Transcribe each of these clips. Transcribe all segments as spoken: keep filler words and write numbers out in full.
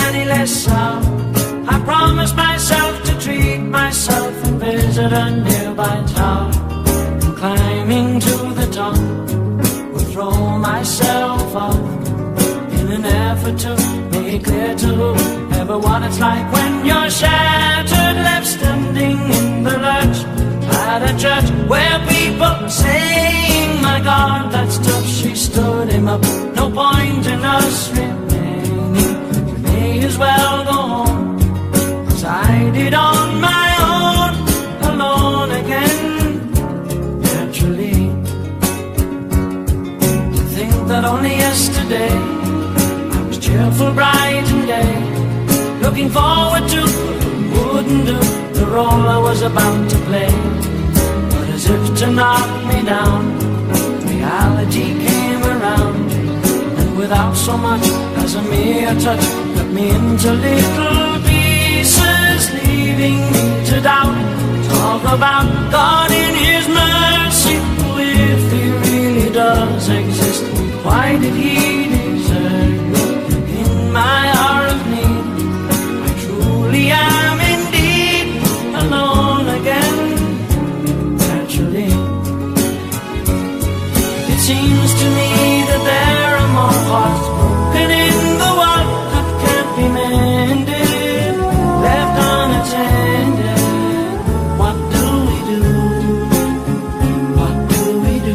any less sour. I promised myself to treat myself and visit a nearby tower. Climbing to the top, would throw myself off in an effort to make clear to whoever what it's like when you're shattered, left standing in the lurch at a church where people are saying, my God, that stuff, she stood him up. No point in us remaining, we may as well go home, 'cause I did on my own, alone again. Naturally, to think that only yesterday I was cheerful, bright and gay, looking forward to what wouldn't do the role I was about to play. But as if to knock me down, reality came around, and without so much as a mere touch, cut me into little pieces, leaving me to doubt. Talk about God in His mercy, if He really does exist, why did He desert me in my hour of need? I truly am indeed alone again. Naturally, it seems to me that there are more hearts broken in the world that can't be mended, left unattended. What do we do? What do we do?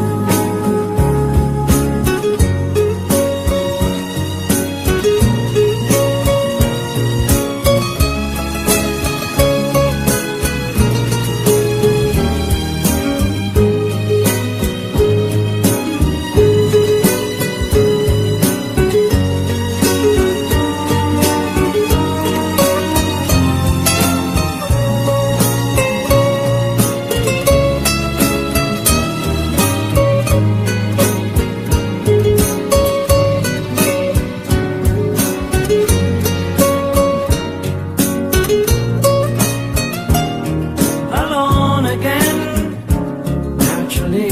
Alone again, naturally.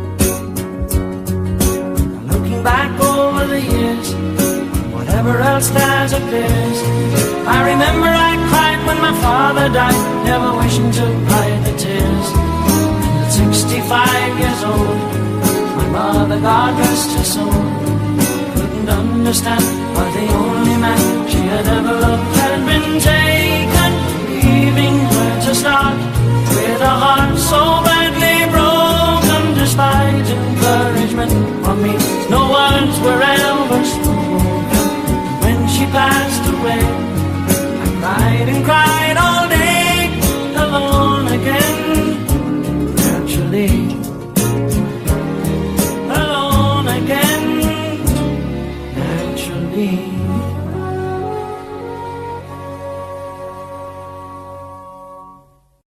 And looking back over the years, whatever else that appears, I remember I cried when my father died, never wishing to hide the tears. And at sixty-five years old, my mother, God rest her soul, couldn't understand why the only man she had ever loved had been taken, leaving her to start with a heart so badly broken. Despite encouragement from me, no words were ever spoken. When she passed away, I cried and cried all day, alone again. Naturally, alone again. Naturally.